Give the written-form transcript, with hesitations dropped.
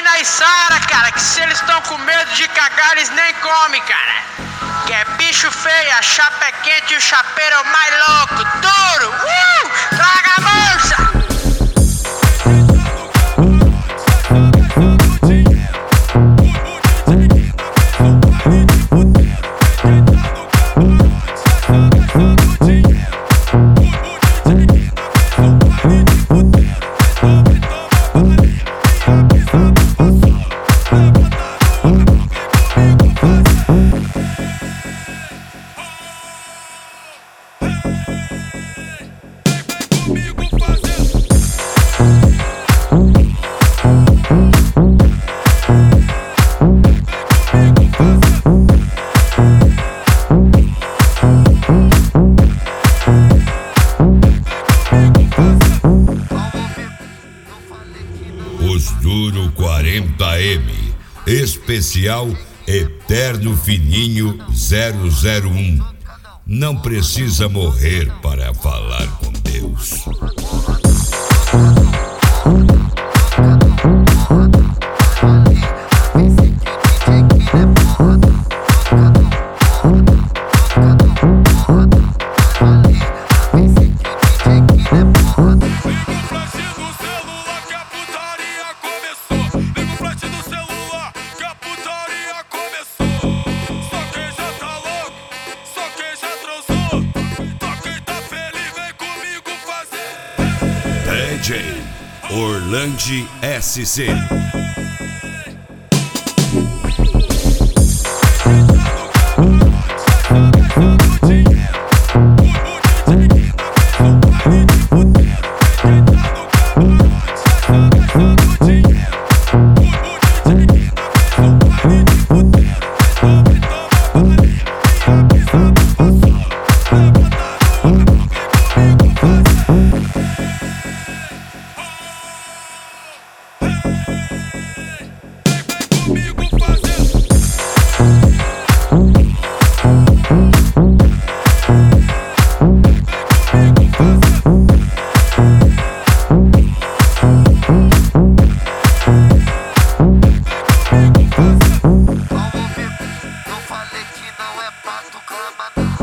na Isara, cara, que se eles estão com medo de cagar, eles nem comem, cara. Que é bicho feio, a chapa é quente e o chapeiro é o mais louco. Duro, traga a bolsa! Os Duro 40M, especial Eterno Fininho 001. Não precisa morrer para falar com Deus. DJ Orlandi SC. Não falei que não é pra tu clamar.